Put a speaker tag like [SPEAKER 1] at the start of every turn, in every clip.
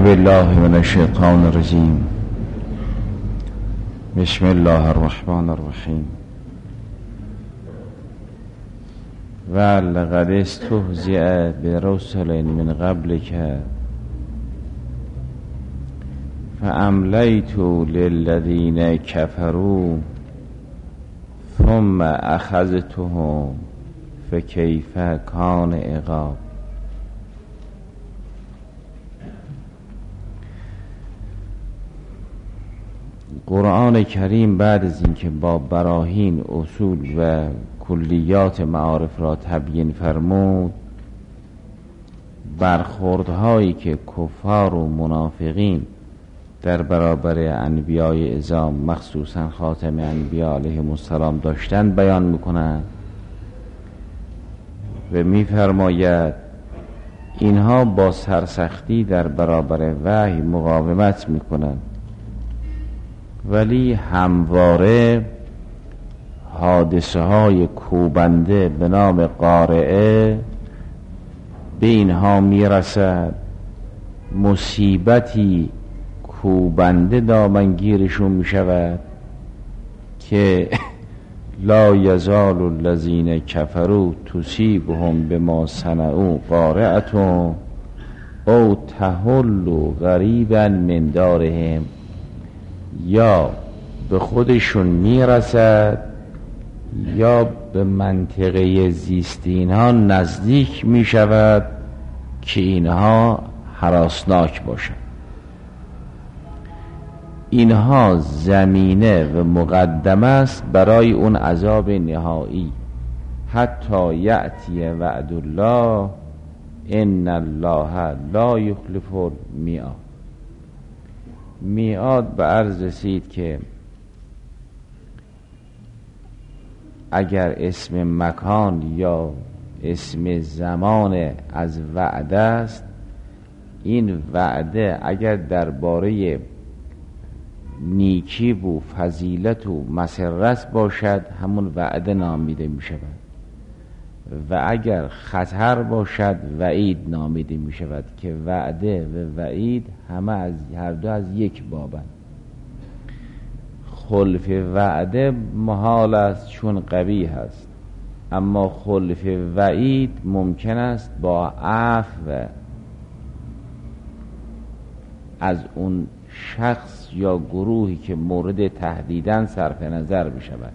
[SPEAKER 1] بالله من الشیطان الرجیم. بسم الله الرحمن الرحیم. ولقد استهزئ برسل من قبلک فاملیت للذین کفروا ثم اخذتهم فکیف کان عقاب. قرآن کریم بعد از اینکه با براهین اصول و کلیات معارف را تبیین فرمود، برخوردهایی که کفار و منافقین در برابر انبیای اعظام مخصوصا خاتم انبیا علیهم السلام داشتند بیان میکنند و میفرماید اینها با سرسختی در برابر وحی مقاومت میکنند، ولی همواره حادثه های کوبنده به نام قارعه به اینها میرسد، مصیبتی کوبنده دامنگیرشون میشود که لا یزال الذین کفروا تصیبهم بما صنعوا قارعة او تحل غریبا من دارهم، یا به خودشون میرسد یا به منطقه زیست اینها نزدیک میشود که اینها هراسناک باشد. اینها زمینه و مقدمه است برای اون عذاب نهایی. حتی یأتی وعد الله ان الله لا یخلف المیعاد. میعاد به عرض رسید که اگر اسم مکان یا اسم زمان از وعده است، این وعده اگر درباره نیکی و فضیلت و مسرت باشد همون وعده نامیده می شود، و اگر خطر باشد وعید نامیده می شود که وعده و وعید همه از هر دو از یک بابند. خلف وعده محال است چون قبیح است، اما خلف وعید ممکن است با عفو از اون شخص یا گروهی که مورد تهدیدن صرف نظر بشود.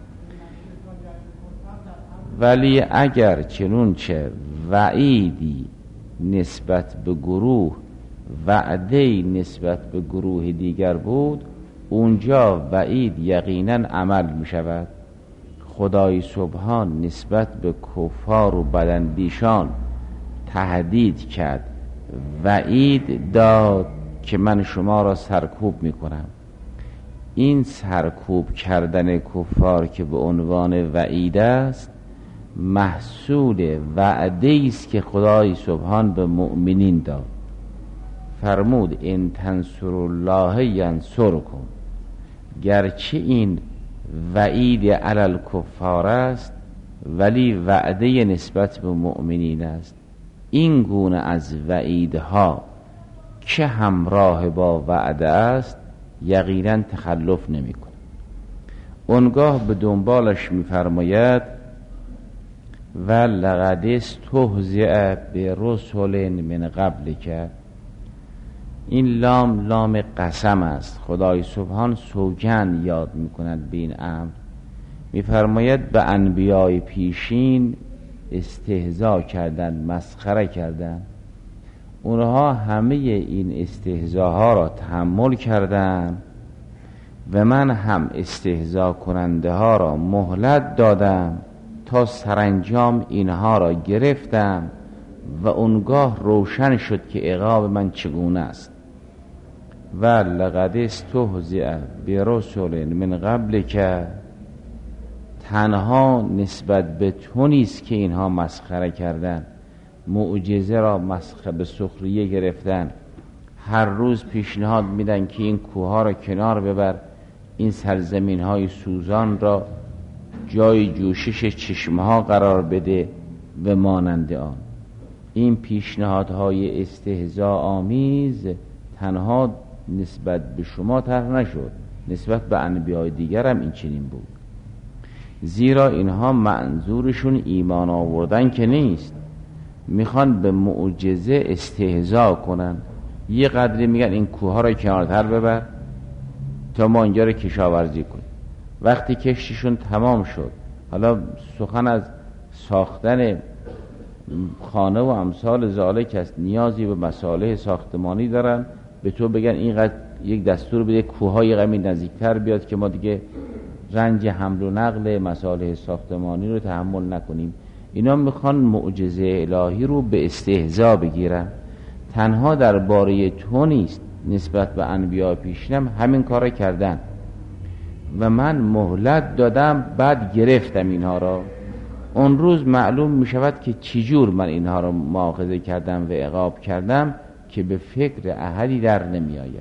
[SPEAKER 1] ولی اگر چنونچه وعیدی نسبت به گروه وعده‌ای نسبت به گروه دیگر بود، اونجا وعید یقینا عمل می شود. خدای سبحان نسبت به کفار و بداندیشان تهدید کرد، وعید داد که من شما را سرکوب می کنم. این سرکوب کردن کفار که به عنوان وعید است محصول وعده است که خدای سبحان به مؤمنین داد. فرمود ان تنصروا الله ینصرکم. گرچه این وعید علی الکفار است ولی وعده نسبت به مؤمنین است. این گونه از وعیدها که همراه با وعده است یقینا تخلف نمی کند. اونگاه به دنبالش می‌فرماید ولقد استهزئ برسل من قبلک. این لام قسم است. خدای سبحان سوگند یاد میکند به این امر. میفرماید به انبیای پیشین استهزا کردند، مسخره کردند. اونها همه این استهزاها را تحمل کردند و من هم استهزا کننده ها را مهلت دادم تا سرانجام اینها را گرفتم و اونگاه روشن شد که عقاب من چگونه است. و لقد استهزئ برسل من قبلک. تنها نسبت به تو نیست که اینها مسخره کردن، معجزه را مسخره به سخریه گرفتن. هر روز پیشنهاد میدن که این کوها را کنار ببر، این سرزمین های سوزان را جای جوشش چشمها قرار بده و مانند آن. این پیشنهادهای استهزاء آمیز تنها نسبت به شما طرح نشد، نسبت به انبیاء دیگر هم این چنین بود. زیرا اینها منظورشون ایمان آوردن که نیست، میخوان به معجزه استهزا کنن. یه قدری میگن این کوه رو کنارتر ببر تا ما اینجا رو کشاورزی کنیم. وقتی کشتیشون تمام شد، حالا سخن از ساختن خانه و امثال ذالک است، نیازی به مصالح ساختمانی دارن، به تو بگن اینقدر یک دستور بده کوههای غمی نزدیکتر بیاد که ما دیگه رنج حمل و نقل مصالح ساختمانی رو تحمل نکنیم. اینا میخوان معجزه الهی رو به استهزا بگیرن. تنها درباره تو نیست، نسبت به انبیاء پیشینم همین کار کردن و من مهلت دادم، بعد گرفتم اینها را. اون روز معلوم میشود که چجور من اینها را مؤاخذه کردم و عقاب کردم که به فکر احدی در نمی آید.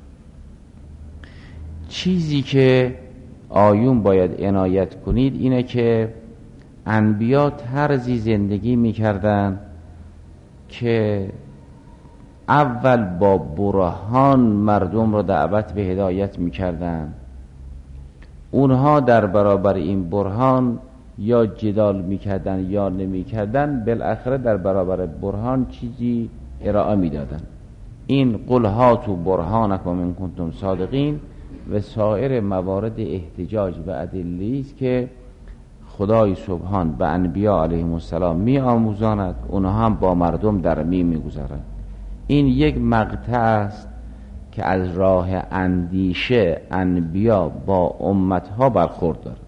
[SPEAKER 1] چیزی که آیون باید عنایت کنید اینه که انبیا طرزی زندگی میکردن که اول با برهان مردم را دعوت به هدایت میکردن. اونها در برابر این برهان یا جدال میکردن یا نمیکردن، بالاخره در برابر برهان چیزی ارائه میدادن. این قل هاتوا برهانکم ان کنتم صادقین و سایر موارد احتجاج و ادله است که خدای سبحان به انبیا علیهم السلام می آموزاند، اونها هم با مردم در میگذارند. این یک مقطع است که از راه اندیشه انبیا با امتها برخورد دارد.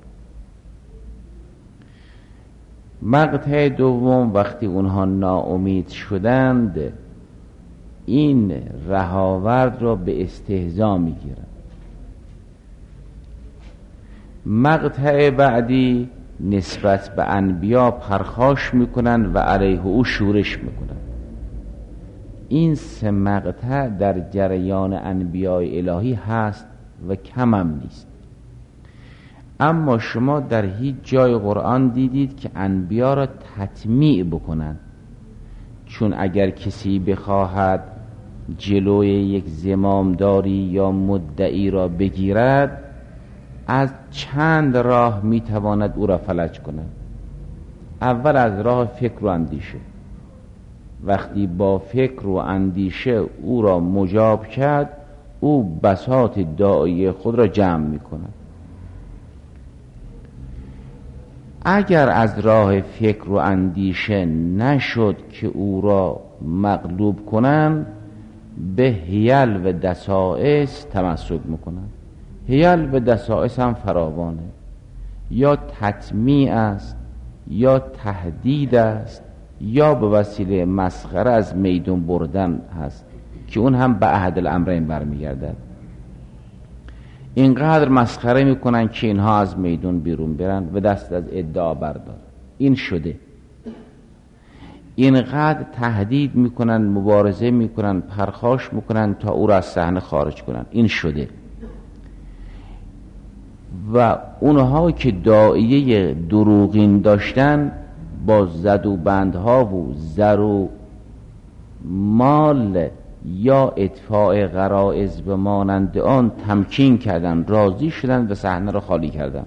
[SPEAKER 1] مقطع دوم، وقتی اونها ناامید شدند، این رهاورد را به استهزا میگیرند. مقطع بعدی نسبت به انبیا پرخاش میکنن و علیه او شورش میکنن. این سه مقطع در جریان انبیاء الهی هست و کم هم نیست. اما شما در هیچ جای قرآن دیدید که انبیا را تطمیع بکنن. چون اگر کسی بخواهد جلوی یک زمامداری یا مدعی را بگیرد، از چند راه میتواند او را فلج کند. اول از راه فکر و اندیشه. وقتی با فکر و اندیشه او را مجاب کرد، او بساط داعی خود را جمع میکند. اگر از راه فکر و اندیشه نشد که او را مغلوب کنند، به حیل و دسائس تمسک میکنند. حیل و دسائس هم فراوانه، یا تطمیع است، یا تهدید است، یا به وسیله مسخره از میدون بردن هست که اون هم به احد الامرین برمیگردد. اینقدر مسخره میکنن که اینها از میدون بیرون برن و دست از ادعا بردار. این شده. اینقدر تهدید میکنن، مبارزه میکنن، پرخاش میکنن تا او را از صحنه خارج کنن. این شده. و اونها که داعیه دروغین داشتن، با زد و بندها و زر و مال یا ادفاع غرائز و مانند آن تمکین کردن، راضی شدن و صحنه را خالی کردن.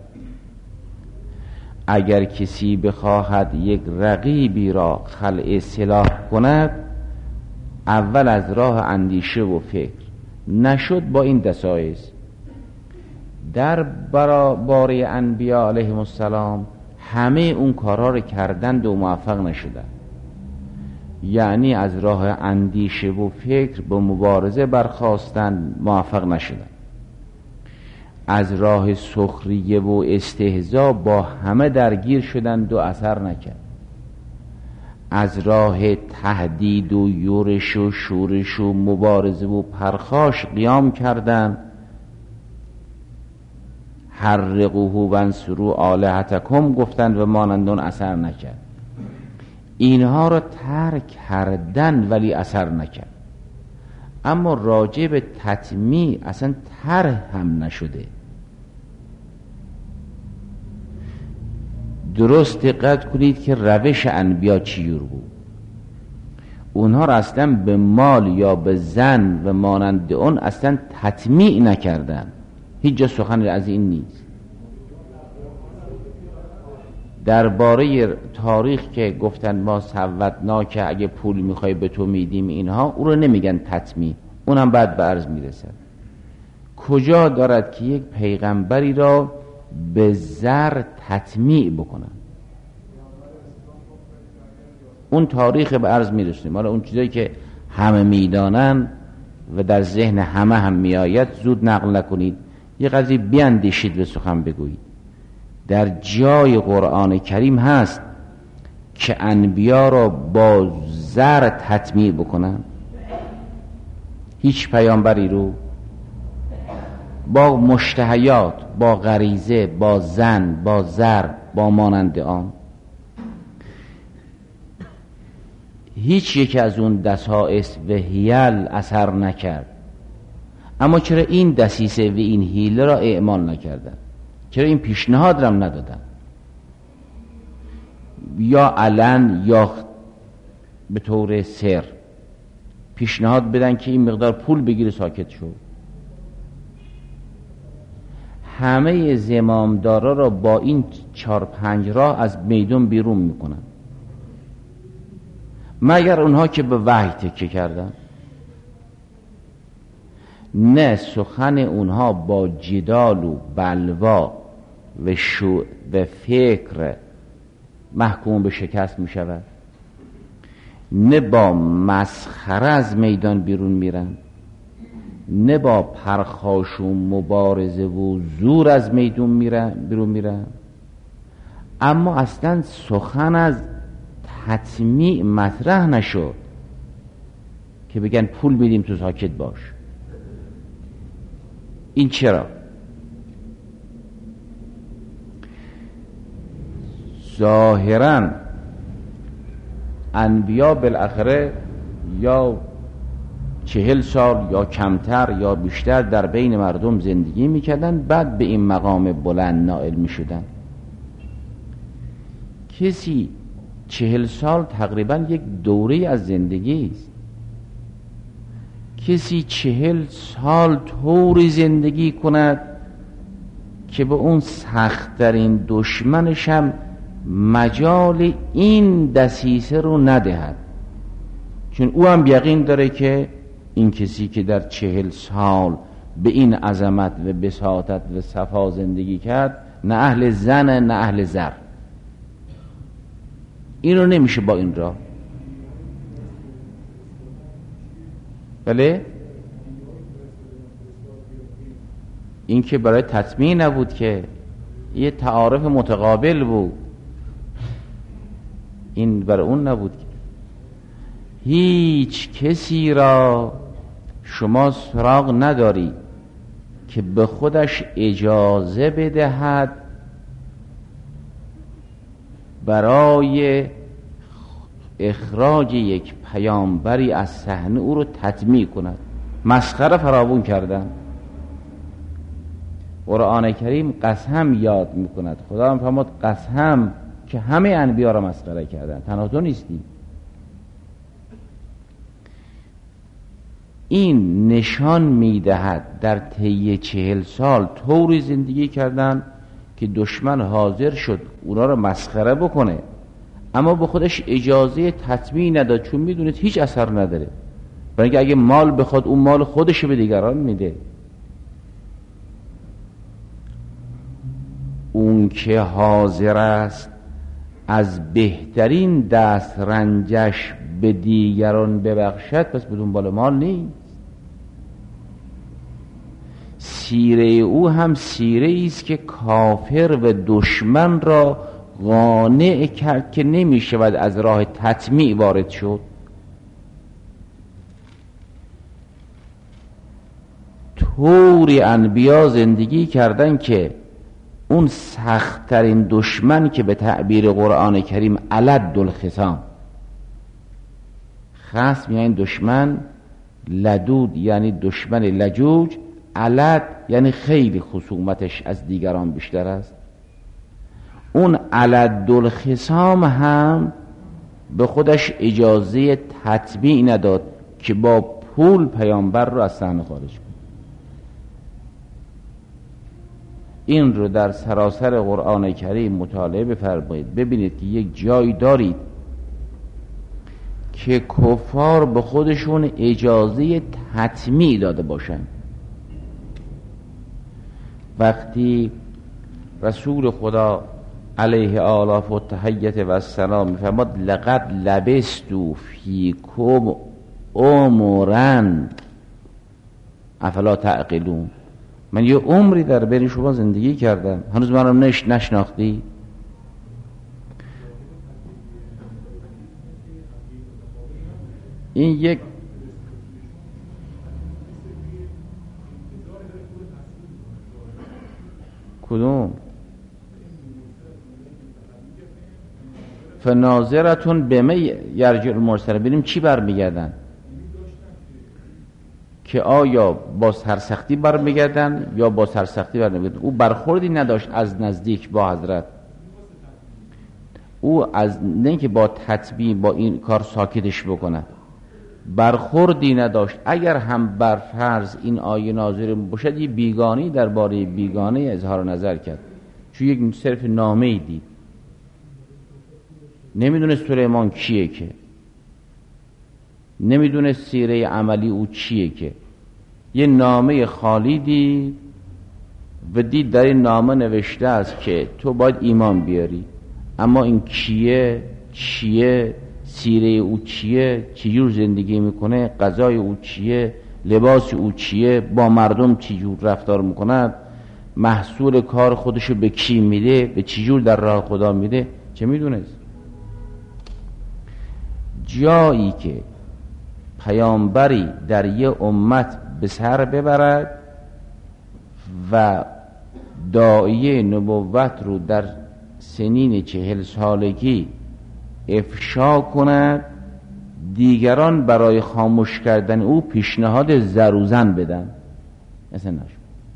[SPEAKER 1] اگر کسی بخواهد یک رقیبی را خلع سلاح کند، اول از راه اندیشه و فکر، نشد با این دسایس. در باره انبیاء علیهم السلام همه اون کارها رو کردند و موفق نشدند. یعنی از راه اندیشه و فکر به مبارزه برخاستند، موفق نشدند. از راه سخریه و استهزا با همه درگیر شدند و اثر نکرد. از راه تهدید و یورش و شورش و مبارزه و پرخاش قیام کردند. حرقوه وانصروا آلهتکم گفتند و مانند اون اثر نکرد. اینها را ترک کردن ولی اثر نکرد. اما راجع به تطمیع اصلا طرح هم نشده. درست دقت کنید که روش انبیا چیور بود. اونها را اصلا به مال یا به زن و مانند اون اصلا تطمیع نکردن. هیچ جا سخن از این نیست. درباره تاریخ که گفتن ما سوتنا که اگه پول میخوای به تو میدیم اینها، او رو نمیگن تطمیع، اونم بعد به عرض میرسد. کجا دارد که یک پیغمبری را به زر تطمیع بکنن؟ اون تاریخ به عرض میرسونیم. حالا اون چیزایی که همه میدانن و در ذهن همه هم میآید زود نقل نکنید، یه قضیه بیاندیشید و سخن بگویید. در جای قرآن کریم هست که انبیا را با زر تطمیع بکنن؟ هیچ پیامبری رو با مشتهیات، با غریزه، با زن، با زر، با مانند آن، هیچ یک از اون دسائس و حیل اثر نکرد. اما چرا این دسیسه و این حیله را اعمال نکردن؟ چرا این پیشنهاد را ندادن؟ یا علن یا به طور سر پیشنهاد بدن که این مقدار پول بگیره ساکت شو. همه زمامدارا را با این 4-5 راه از میدون بیرون میکنن، مگر اونها که به وحی تکیه کردن. نه، سخن اونها با جدال و بلوا و فکر محکوم به شکست می شود، نه با مسخره از میدان بیرون میرن، نه با پرخاش و مبارزه و زور از میدون بیرون میرن. اما اصلا سخن از تطمیع مطرح نشد که بگن پول میدیم تو ساکت باش. این چرا؟ ظاهراً انبیا بالاخره یا 40 سال یا کمتر یا بیشتر در بین مردم زندگی میکردن، بعد به این مقام بلند نائل میشدن. کسی 40 سال تقریبا یک دوره از زندگی است. کسی 40 سال طوری زندگی کند که به اون سخت‌ترین دشمنش هم مجال این دسیسه رو ندهد، چون او هم یقین داره که این کسی که در 40 سال به این عظمت و بساطت و صفا زندگی کرد نه اهل زن نه اهل زر. این رو نمیشه با این راه. بله، این که برای تطمیع نبود، که یه تعارف متقابل بود، این برای اون نبود. هیچ کسی را شما سراغ نداری که به خودش اجازه بدهد برای اخراج یک پیامبری از صحنه او رو تطمیع کند. مسخره فراوون کردن. قرآن کریم قسم یاد میکند. خدا هم فرمود قسم که همه انبیا را مسخره کردن، تنها تو نیستی. این نشان میدهد در طی 40 سال طوری زندگی کردن که دشمن حاضر شد اونا را مسخره بکنه، اما به خودش اجازه تطمیع نداد، چون میدونید هیچ اثر نداره. برای اینکه اگه مال بخواد اون مال خودش به دیگران میده. اون که حاضر است از بهترین دست رنجش به دیگران ببخشد، پس به دنبال مال نیست. سیره او هم سیره است که کافر و دشمن را قانع کرد که نمی شود از راه تطمیع وارد شد. طوری انبیا زندگی کردن که اون سخت‌ترین دشمن که به تعبیر قرآن کریم الد الخصام، خصم یعنی دشمن، لدود یعنی دشمن لجوج، الد یعنی خیلی خصومتش از دیگران بیشتر است. اون الد الخصام هم به خودش اجازه تتبیع نداد که با پول پیامبر رو از صحنه خارج کنه. این رو در سراسر قرآن کریم مطالعه بفرمایید، ببینید که یک جایی دارید که کفار به خودشون اجازه تطمیع داده باشن. وقتی رسول خدا علیه آلاف و تحیت و السلام میفرماد لقد لبستو فیکم عمرن افلا تعقلون، من یه عمری در بین شما زندگی کردم، هنوز منم نشناختی؟ این یک کدوم فناظرتون به می یرجع المرسل، ببینیم چی برمیگردن، که آیا با سرسختی برمیگردن یا با سرسختی برمیگردن. او برخوردی نداشت از نزدیک با حضرت، او از نه که با تطبیع با این کار ساکتش بکنه، برخوردی نداشت. اگر هم بر فرض این آیه نازل باشد، یه بیگانی درباره بیگانه اظهار نظر کرد، چون یک صرف نامه‌ای دید، نمیدونه سلیمان کیه، که نمیدونه سیره عملی او چیه، که یه نامه خالی دید و دید در این نامه نوشته است که تو باید ایمان بیاری، اما این کیه، چیه، سیره او چیه، چجور زندگی میکنه، غذای او چیه، لباس او چیه، با مردم چجور رفتار میکنه، محصول کار خودشو به کی میده، به چجور در راه خدا میده، چه میدونست؟ جایی که پیامبری در یه امت به سر ببرد و داعیه نبوت رو در سنین 40 سالگی افشا کند، دیگران برای خاموش کردن او پیشنهاد زروزن بدن، مثلا نشد،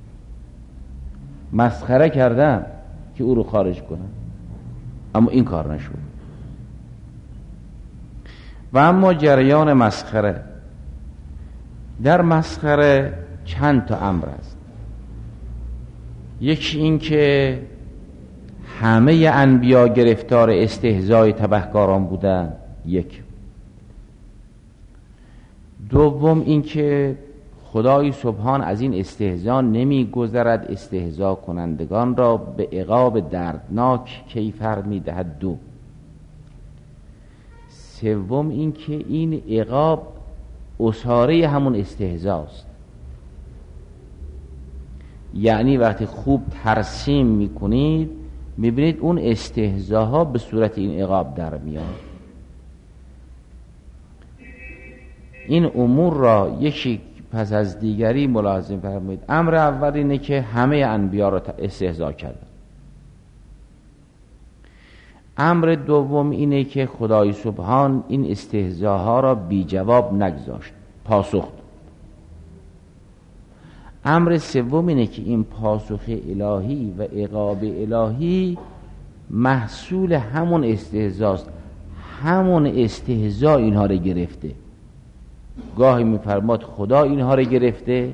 [SPEAKER 1] مسخره کردن که او رو خارج کنن، اما این کار نشد. و اما جریان مسخره، در مسخره چند تا امر است. یکی این که همه انبیا گرفتار استهزای تبهکاران بودن، یک. دوم این که خدای سبحان از این استهزا نمیگذرد، استهزا کنندگان را به عقاب دردناک کیفر میدهد. دو. سوم این که این عقاب اساره همون استهزاست، یعنی وقتی خوب ترسیم میکنید میبینید اون استهزاها به صورت این عقاب در میاد. این امور را یکی پس از دیگری ملاحظه فرمایید. امر اول اینه که همه انبیا را استهزا کردن. امر دوم اینه که خدای سبحان این استهزاها را بی جواب نگذاشت، پاسخ داد. امر سوم اینه که این پاسخ الهی و عقاب الهی محصول همون استهزاست، همون استهزا اینها را گرفته. گاهی میفرماد خدا اینها را گرفته،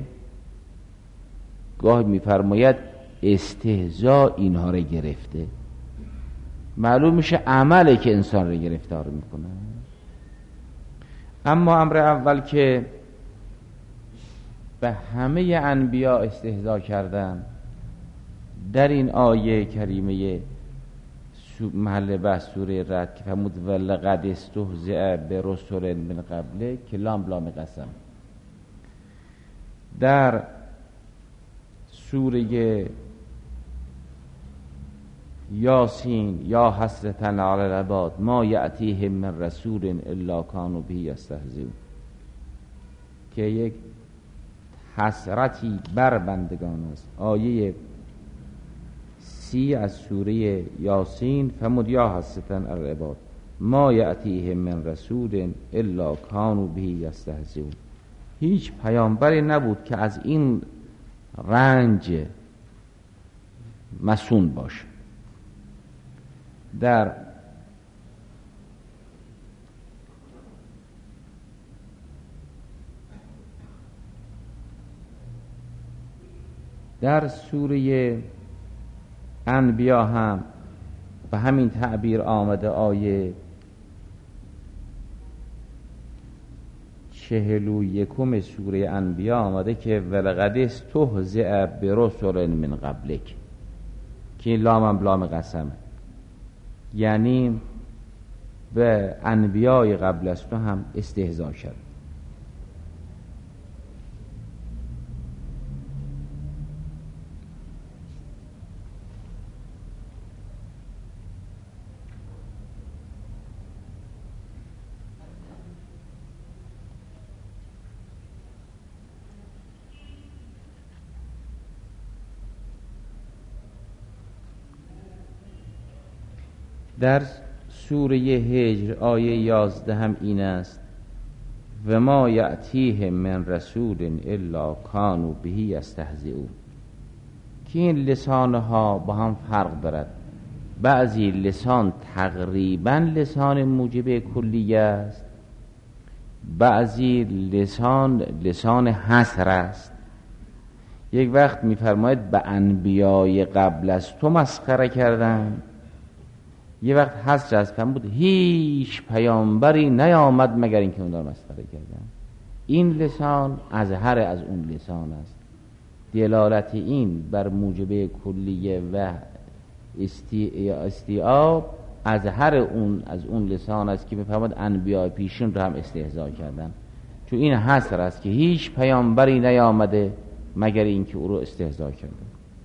[SPEAKER 1] گاهی میفرماید استهزا اینها را گرفته. معلوم میشه عمله که انسان را گرفتار میکنه. اما امر اول که به همه انبیا استهزا کردن، در این آیه کریمه محل بحث سوره رد که فرمود ولقد استهزئ برسل من قبل که لام قسم، در سوره یاسین یا حسرة علی العباد ما یأتیهم من رسول الا کانوا به یستهزئون، که یک حسرتی بر بندگان است. آیه 30 از سوره یاسین فرمود یا حسرة علی العباد ما یأتیهم من رسول الا کانوا به یستهزئون. هیچ پیامبری نبود که از این رنج مسون باشه. در در سوره انبیا هم به همین تعبیر آمده. آیه 41 سوره انبیا آمده که ولقد استهزئ برسل من قبلک، که این لام هم لام قسمه، یعنی به انبیای قبل از تو هم استهزا شد. در سوره هجر آیه 11 هم این است: و ما یأتیهم من رسول الا کانوا به یستهزئون، که این لسانها با هم فرق دارد. بعضی لسان تقریبا لسان موجب کلیه است، بعضی لسان حصر است. یک وقت می‌فرماید به انبیای قبل از تو مسخره کردن، یه وقت حصر از فهم بود هیچ پیامبری نیامد مگر اینکه اون رو مسخره کردن. این لسان اظهر از اون لسان است. دلالت این بر موجب کلیه و استیعاب اظهر اون از اون لسان است که میفهمد انبیاء پیشین رو هم استهزا کردن، چون این حصر است که هیچ پیامبری نیامده مگر اینکه او رو استهزا کردن.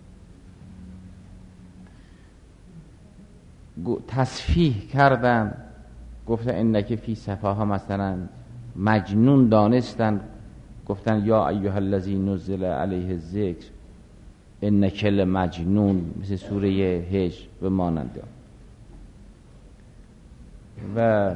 [SPEAKER 1] تصفیه کردن، گفتن انک فی صفاها، مثلا مجنون دانستن، گفتن یا ایها الذی نزل علیه الذکر انک لمجنون، مثل سوره هجر و مانند. و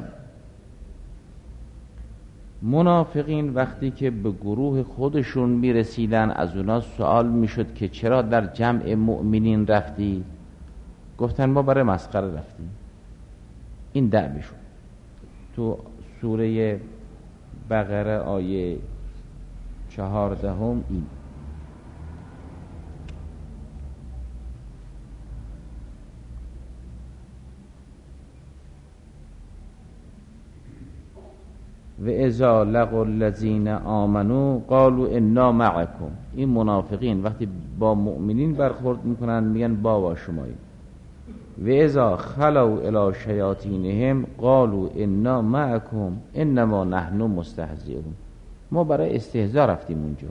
[SPEAKER 1] منافقین وقتی که به گروه خودشون میرسیدن از اونا سوال میشد که چرا در جمع مؤمنین رفتی؟ گفتن ما برای مسخره رفتیم. این دعویشون تو سوره بقره آیه 14 این: و اذا لقوا الذین آمنوا قالوا انا معکم. این منافقین وقتی با مؤمنین برخورد میکنن میگن با شماییم. و اذا خلوا الی شیاطینهم قالوا انا معکم انما نحن مستهزئون. ما برای استهزا رفتیم اونجا.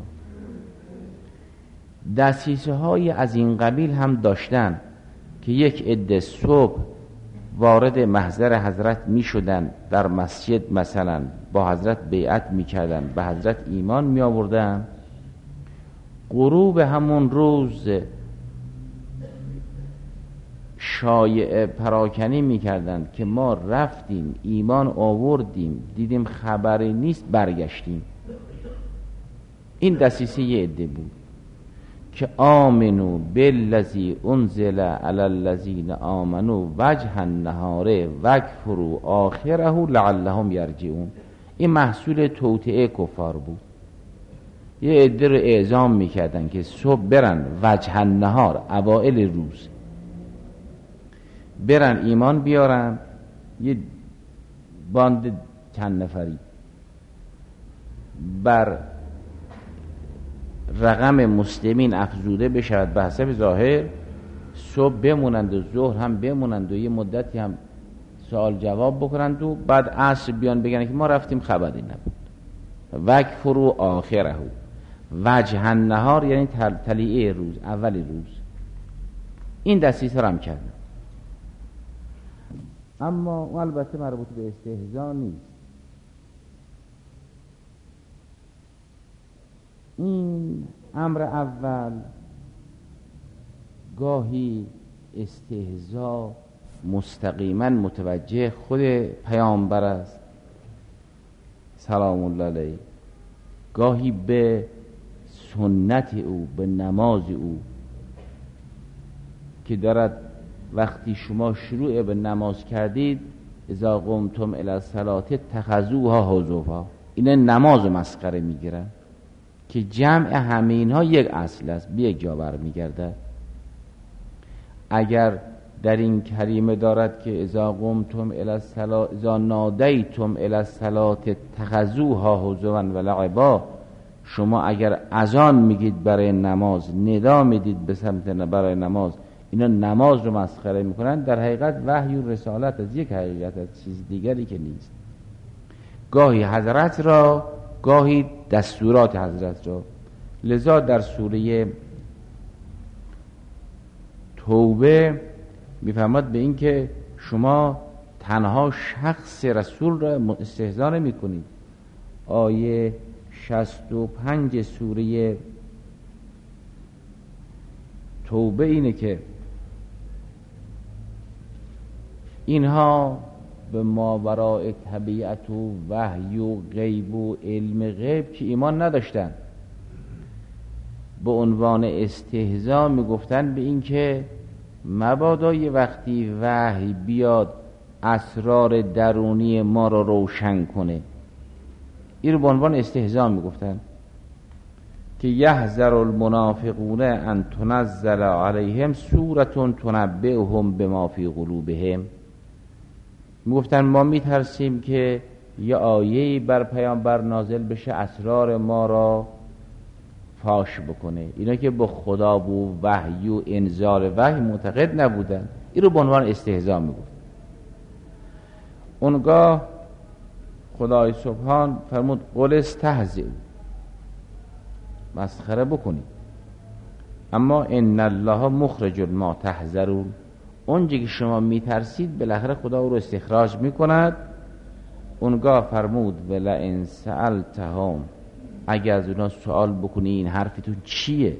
[SPEAKER 1] دسیسه های از این قبیل هم داشتن که یک عده صبح وارد محضر حضرت می شدن، در مسجد مثلا با حضرت بیعت می کردن، به حضرت ایمان می آوردن. غروب همون روز شایعه پراکنی می کردن که ما رفتیم ایمان آوردیم، دیدیم خبری نیست، برگشتیم. این دسیسه یه عده بود که آمنو بالذی انزل علی الذین آمنو وجه النهار وکفروا آخره لعلهم یرجعون. این محصول توطئه کفار بود. یه عده رو اعزام میکردن که صبح برن وجه النهار، اوائل روز برن ایمان بیارن، یه باند چند نفری بر رقم مسلمین افزوده بشود به حسب ظاهر، صبح بمونند و ظهر هم بمونند و یه مدتی هم سوال جواب بکنند و بعد عصر بیان بگن که ما رفتیم خبری نبود. وکفروا آخره، وجه النهار یعنی طلیعه روز، اول روز. این دسیسه رو هم کردن، اما البته مربوط به استهزا نیست. این امر اول گاهی استهزا مستقیما متوجه خود پیامبر است سلام الله علیه، گاهی به سنت او، به نماز او که دارد وقتی شما شروع به نماز کردید اذا قمتم الی الصلاة اتخذوها هزوا. این نماز مسخره میگیرن که جمع همه اینها یک اصل است، به یک جا برمیگردد. اگر در این کریمه دارد که اذا قمتم الی الصلاة اذا نادیتم الی الصلاة اتخذوها هزوا و لعبا، شما اگر اذان میگید برای نماز، ندا میدید به سمت برای نماز، اینا نماز رو مسخره میکنن. در حقیقت وحی و رسالت از یک حقیقت از چیز دیگری که نیست. گاهی حضرت را، گاهی دستورات حضرت را. لذا در سوره توبه میفرماد به این که شما تنها شخص رسول را استهزا نمی کنید. آیه 65 سوره توبه اینه که اینها به ماوراء طبیعت و وحی و غیب و علم غیب که ایمان نداشتن، به عنوان استهزا میگفتن به این که مبادا یه وقتی وحی بیاد اسرار درونی ما رو روشن کنه. این رو به عنوان استهزا میگفتن که یحذر المنافقون ان تنزل علیهم سورة تنبئهم بما فی قلوبهم. میگفتن ما میترسیم که یه آیه‌ای بر پیامبر نازل بشه اسرار ما را فاش بکنه. اینا که به خدا و وحی و انزال وحی معتقد نبودن، این رو به عنوان استهزا میگفت. اونگاه خدای سبحان فرمود قل استهزئوا، مسخره بکنید، اما ان الله مخرج ما تحذرون، اونجا که شما میترسید بالاخره خدا او رو استخراج میکند. اونگاه فرمود ولئن سألتهم، اگر از اونا سوال بکنی این حرفتون چیه،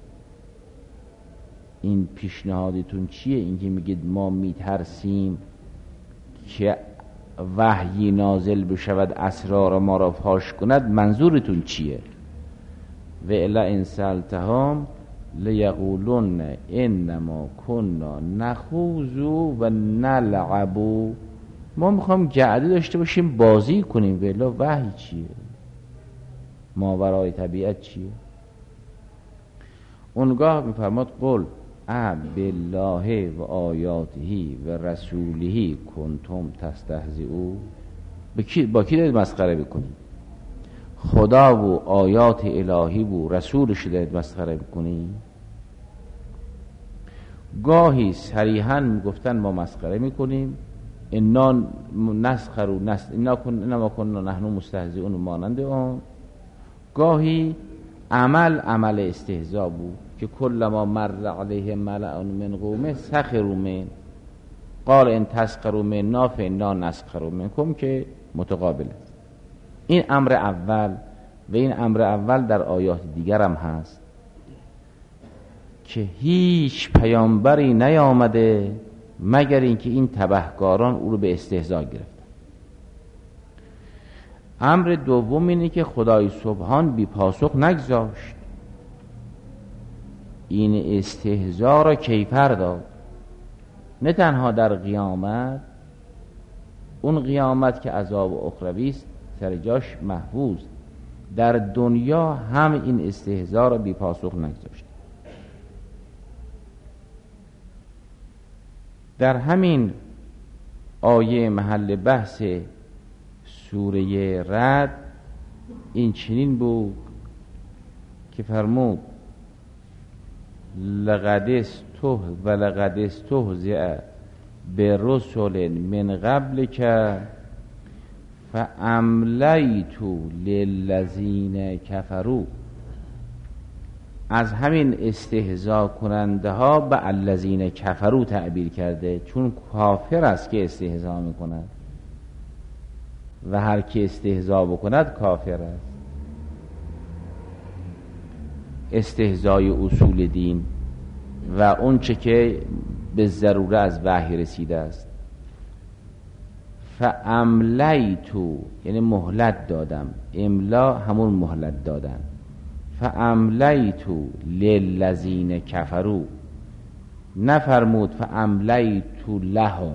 [SPEAKER 1] این پیشنهادتون چیه، این که میگید ما میترسیم که وحی نازل بشود اسرار ما را فاش کند، منظورتون چیه؟ و الا ان سألتهم لیقولن انما كنا نخوض و نلعب، ما میخوام جعلی داشته باشیم بازی کنیم، و الا وحی چیه، ماورای طبیعت چیه؟ اونگاه میفرماد قل بالله و آیاته و رسوله کنتم تستهزئون، با کی دارید مسخره بکنید؟ خدا و آیات الهی و رسولش دارید مسخره بکنید؟ گاهی صریحاً میگفتن ما مسخره میکنیم، انا نسخروا انما كنا نحن مستهزئون مانند اون. گاهی عمل استهزا بود که کلما مر علیه ملأ من قومه سخروا من قال ان تسخروا منا فانا نسخر منکم، که متقابل است. این امر اول و این امر اول در آیات دیگر هم هست که هیچ پیامبری نیامده مگر اینکه این تبهکاران او رو به استهزا گرفتن. امر دوم اینه که خدای سبحان بی پاسخ نگذاشت، این استهزا را کیفر داد، نه تنها در قیامت، اون قیامت که عذاب اخروی است سر جاش محفوظ، در دنیا هم این استهزا را بی پاسخ نگذاشت. در همین آیه محل بحث سوره رعد این چنین بود که فرمود لقد استهزئ برسل من قبلک فاملیت للذین کفروا. از همین استهزا کننده ها به الذین کفروا تعبیر کرده، چون کافر است که استهزا میکند و هر کی استهزا بکند کافر است. استهزای اصول دین و اون چه که به ضروره از وحی رسیده است. فاملیتو یعنی مهلت دادم، املا همون مهلت دادن. فاملیتو للذین کفروا، نفرمود فاملیتو لهم،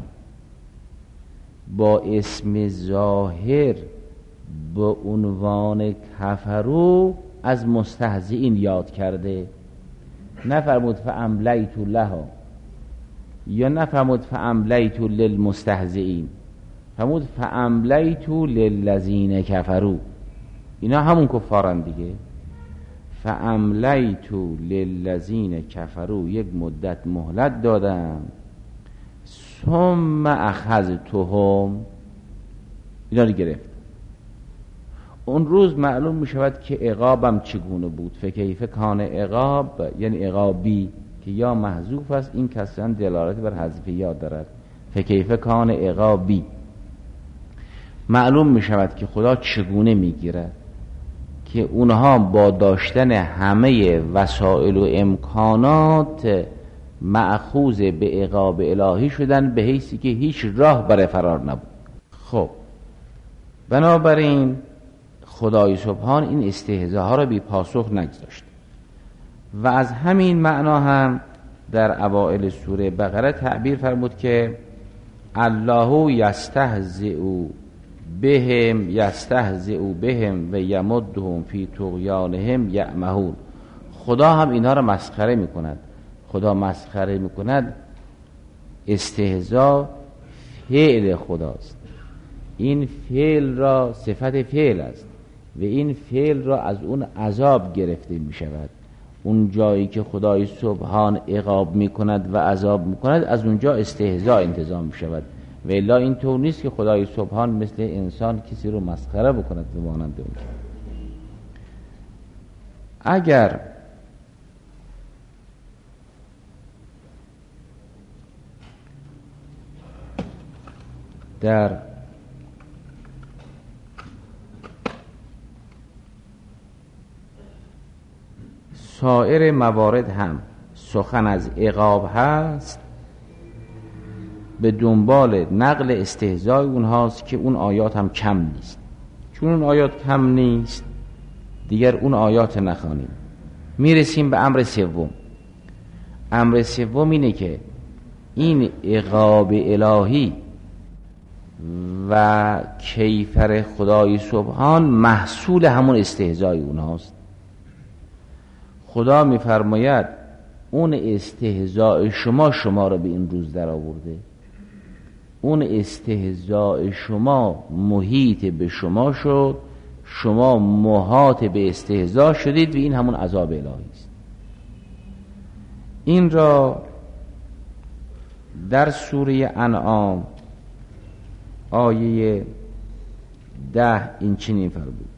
[SPEAKER 1] با اسم ظاهر به عنوان کفرو از مستهزئین یاد کرده. نفرمود فاملیت لها یا نفرمود فاملیت للمستهزئین، فرمود فاملیت للذین کفروا. اینا همون کفارن دیگه. فاملیت للذین کفروا، یک مدت مهلت دادم. ثم اخذتهم، اینا رو گرفت. اون روز معلوم می شود که عقابم چگونه بود. فکیف کان عقاب یعنی عقابی که یا محذوف است، این کسرن دلالت بر حذف یا دارد. فکیف کان عقابی، معلوم می شود که خدا چگونه می گیرد که اونها با داشتن همه وسائل و امکانات مأخوذ به عقاب الهی شدن، به حیثی که هیچ راه برای فرار نبود. خب بنابراین خدای سبحان این استهزاها را بی پاسخ نگذاشت و از همین معنا هم در اوائل سوره بقره تعبیر فرمود که الله یستهزئ بهم و یمدهم فی طغیانهم یعمهون. خدا هم اینها را مسخره میکند. خدا مسخره میکند. استهزاء فعل خداست. این فعل را صفت فعل است و این فعل را از اون عذاب گرفته می شود. اون جایی که خدای سبحان عقاب می کند و عذاب می کند، از اونجا استهزاء انتظام می شود. و الا این طور نیست که خدای سبحان مثل انسان کسی رو مسخره بکند به مانند اون. اگر در سایر موارد هم سخن از عقاب هست، به دنبال نقل استهزاء اونهاست که اون آیات هم کم نیست. چون اون آیات کم نیست دیگر اون آیات نخوانیم. میرسیم به امر سوم. امر سوم اینه که این عقاب الهی و کیفر خدای سبحان محصول همون استهزاء اونهاست. خدا میفرماید اون استهزاء شما رو به این روز در آورده. اون استهزاء شما محیط به شما شد، شما محاط به استهزاء شدید و این همون عذاب الهی است. این را در سوره انعام آیه 10 این چنین فرمود.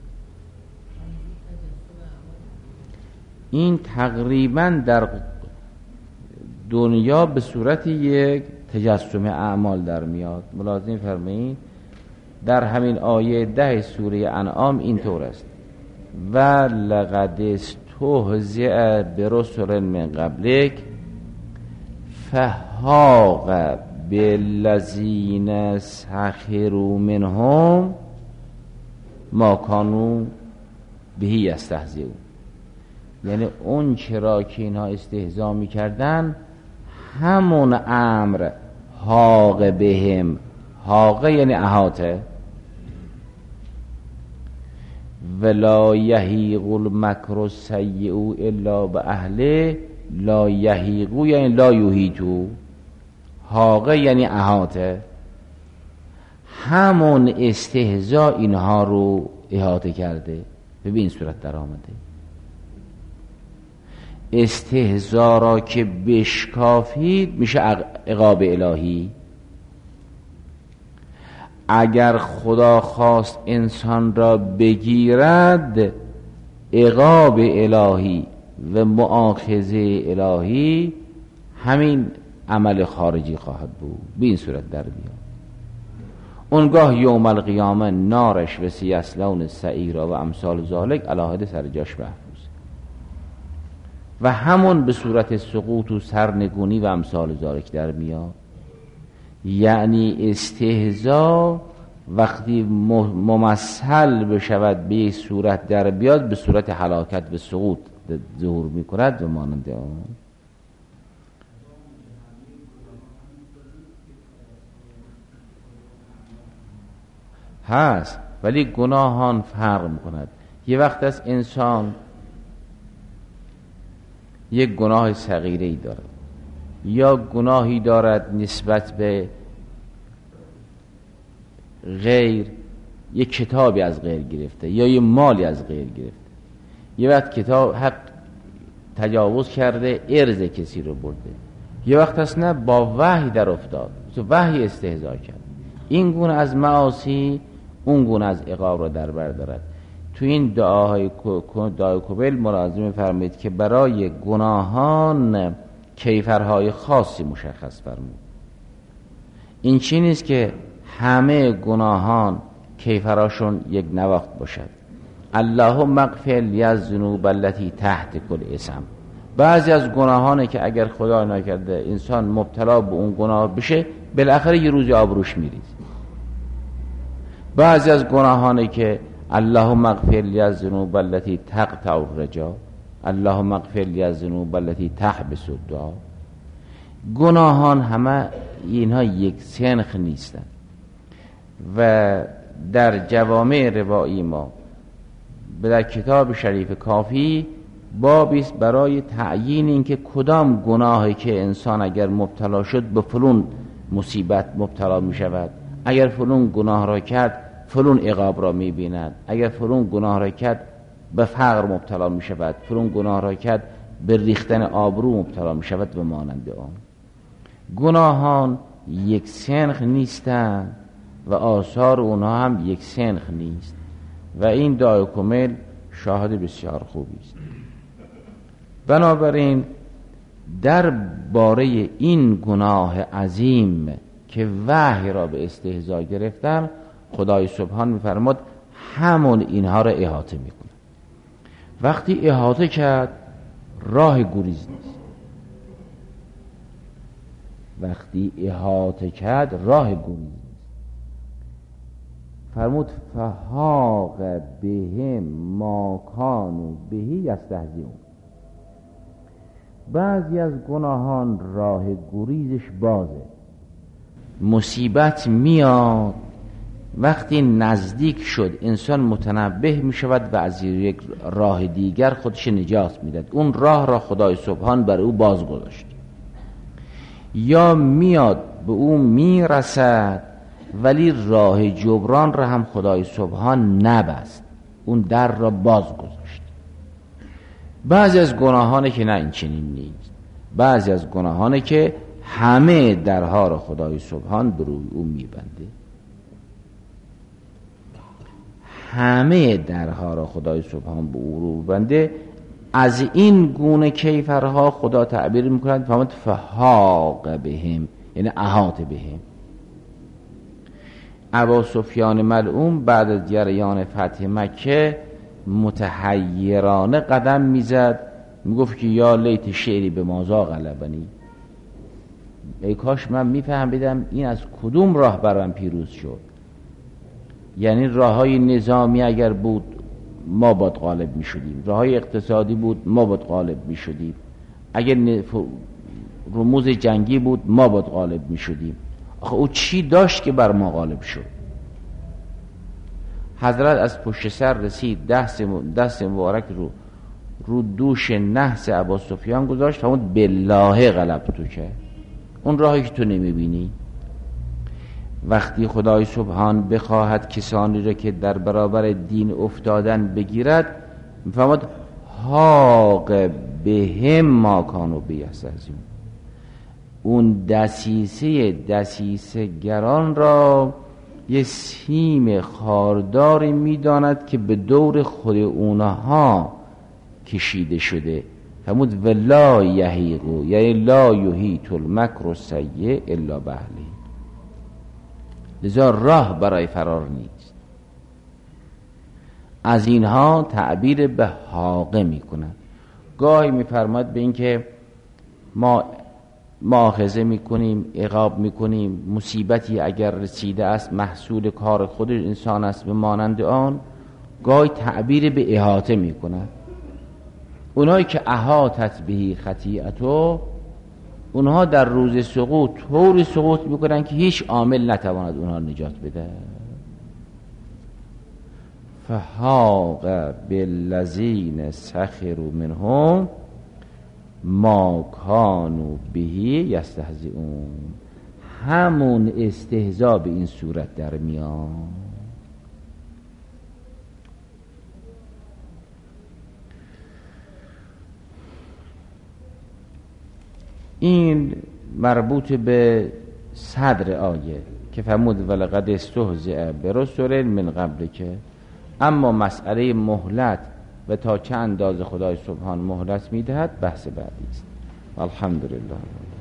[SPEAKER 1] این تقریبا در دنیا به صورت یک تجسم اعمال در میاد. ملاحظه فرمایید در همین آیه 10 سوره انعام این طور است: و لقد استهزئ برسل من قبلک فحاق بالذین سخروا منهم ما کانوا به یستهزئون. یعنی اون چرا که اینها استهزا میکردن همون امر حاق بهم، حاق یعنی احاطه، ولا یحیق المکر السیء الا باهله، لا یحیق یعنی لا یحیطو، حاق یعنی احاطه، همون استهزا اینها رو احاطه کرده. به این صورت در آمده استهزا را که بشکافید میشه عقاب الهی. اگر خدا خواست انسان را بگیرد، عقاب الهی و مؤاخذه الهی همین عمل خارجی خواهد بود. به این صورت در بیاد. اونگاه یوم القیامه نارش و سیسلون سعیرا و امثال ذالک علاهده سر جاش محفوظ و همون به صورت سقوط و سرنگونی و امثال ذالک در میاد. یعنی استهزا وقتی ممثل بشود به یک صورت در بیاد، به صورت هلاکت و سقوط ظهور میکند و مانند آن هست. ولی گناهان فرق میکند. یه وقت از انسان یک گناه صغیره‌ای دارد یا گناهی دارد نسبت به غیر، یک کتابی از غیر گرفته یا یک مالی از غیر گرفته، یه وقت کتاب حق تجاوز کرده، عرض کسی رو برده، یه وقت اصلا با وحی در افتاد، تو وحی استهزا کرد. این گونه از معاصی اون گونه از عقاب را در بر دارد. تو این دعای کوبل ملاحظه می‌فرمایید که برای گناهان کیفرهای خاصی مشخص فرمود. این چی نیست که همه گناهان کیفراشون یک نواخت باشد. اللهم اغفر لی الذنوب التي تحت كل اسم. بعضی از گناهانه که اگر خدا نکرده انسان مبتلا به اون گناه بشه، بالاخره یه روزی آبروش میریزه. بعضی از گناهانه که اللهم اغفر لی الذنوب التي تقطع الرجا، اللهم اغفر لی الذنوب التي تحبس الدعا. گناهان همه اینها یک سنخ نیستند و در جوامع روایی ما در کتاب شریف کافی بابی است برای تعیین اینکه کدام گناهی که انسان اگر مبتلا شد به فلان مصیبت مبتلا می شود، اگر فلان گناه را کرد فلان عقاب را می بیند، اگر فلان گناه را کرد به فقر مبتلا می شود، فلان گناه را کرد به ریختن آبرو مبتلا می شود و مانند آن. گناهان یک سنخ نیستند و آثار اونها هم یک سنخ نیست و این دعای کامل شاهد بسیار خوبی است. بنابراین در باره این گناه عظیم که وحی را به استهزا گرفتن، خدای سبحان می‌فرماد همون اینها را احاطه می‌کنه. وقتی احاطه کرد راه گریز نیست. وقتی احاطه کرد راه گریز نیست. فرمود فحاق بهم ما کانوا به یستهزئون. بعضی از گناهان راه گریزش بازه، مصیبت میاد، وقتی نزدیک شد انسان متنبه می شود و از یک راه دیگر خودش نجات میداد. اون راه را خدای سبحان بر او باز گذاشت. یا میاد به او میرسد ولی راه جبران را هم خدای سبحان نبست، اون در را باز گذاشت. بعضی از گناهانه که نه این چنین نیست، بعضی از گناهانه که همه درها را خدای سبحان بر روی او میبنده، همه درها را خدای سبحان به او رو بنده. از این گونه کیفرها خدا تعبیر میکند فهمت فحاق بهم، یعنی احاطه بهم. ابا سفیان ملعون بعد از جریان فتح مکه متحیرانه قدم میزد، میگفت که یا لیت شعری به مازا غلبنی، ای کاش من میفهمیدم این از کدوم راه برام پیروز شد. یعنی راههای نظامی اگر بود ما باید غالب می شدیم، راههای اقتصادی بود ما باید غالب می شدیم، اگر رموز جنگی بود ما باید غالب می شدیم. آخه او چی داشت که بر ما غالب شد؟ حضرت از پشت سر رسید، دست مبارک رو دوش نحس ابا سفیان گذاشت، فرمود بالله غلبتو که اون راهی که تو نمی بینی. وقتی خدای سبحان بخواهد کسانی را که در برابر دین افتادن بگیرد، میفهمد حاق بهم ما کانوا به یستهزئون. اون دسیسه گران را یه سیم خارداری میداند که به دور خود اونها کشیده شده. فرمود ولا یحیقو، یعنی لا یحیط المکر السیء الا باهله. لذا راه برای فرار نیست. از اینها تعبیر به حاقه میکنند. گاهی میفرماد به این که ما مؤاخذه میکنیم، عقاب میکنیم، مصیبتی اگر رسیده است محصول کار خود انسان است به مانند آن. گاهی تعبیر به احاطه میکنند. اونایی که احاطت بهی خطیئتو، اونها در روز سقوط طوری سقوط میکنن که هیچ عامل نتواند اونها نجات بده. فحاق بالذین سخروا منهم ما کانوا بهی یستهزئون، همون استهزا به این صورت در میاد. این مربوط به صدر آیه که فرمود ولقد استهزئ برسل من قبل، که اما مسئله مهلت و تا چه اندازه خدای سبحان مهلت میدهد بحث بعدی است. الحمدلله.